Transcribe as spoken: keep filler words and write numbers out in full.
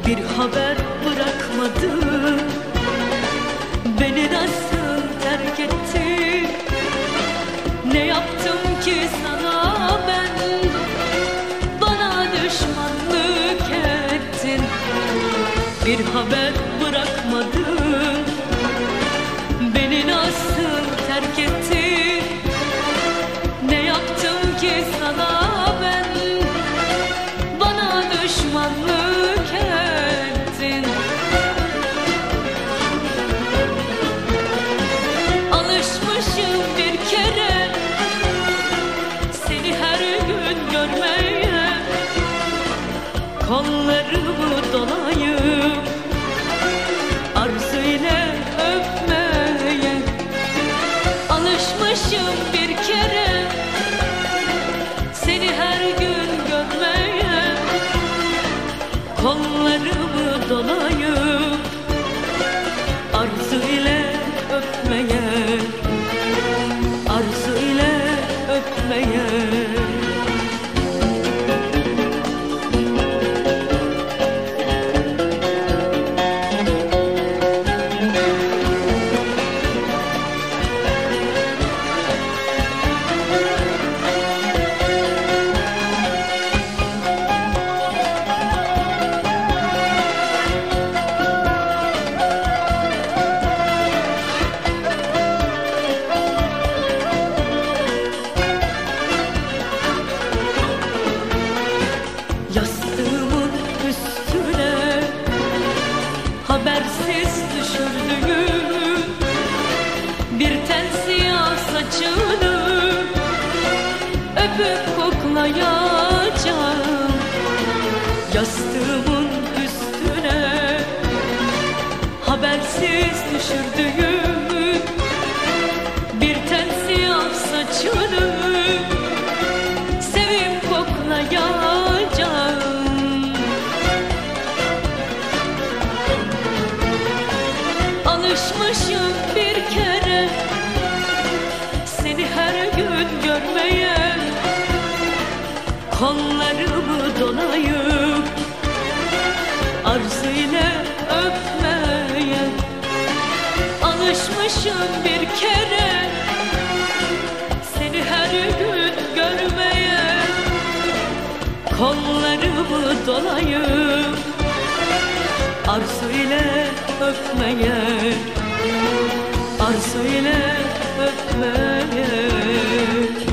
bir haber bırakmadın. Beni nasıl terk ettin? Ne yaptım ki sana ben? Bana düşmanlık ettin. Bir haber bırakmadın. Beni nasıl terk ettin? Ne yaptım ki sana ben? Bana düşmanlık ettin. Alışmışım bir kere seni her gün görmeye, kollarımı dolayıp arzu ile öpmeye. Alışmışım bir kere seni her gün görmeye, kollarımı dolayıp arzu ile öpmeye, arzu ile öpmeye. Yastığımın üstüne habersiz düşürdüğüm bir tel siyah saçını öpüp koklayacağım. Yastığımın üstüne habersiz düşürdüğüm bir tel siyah saçını sevip koklayacağım. Alışmışım bir kere seni her gün görmeye, kollarımı dolayıp arzu ile öpmeye. Alışmışım bir kere seni her gün görmeye, kollarımı dolayıp arzu ile öpmeye, arzu ile öpmeye.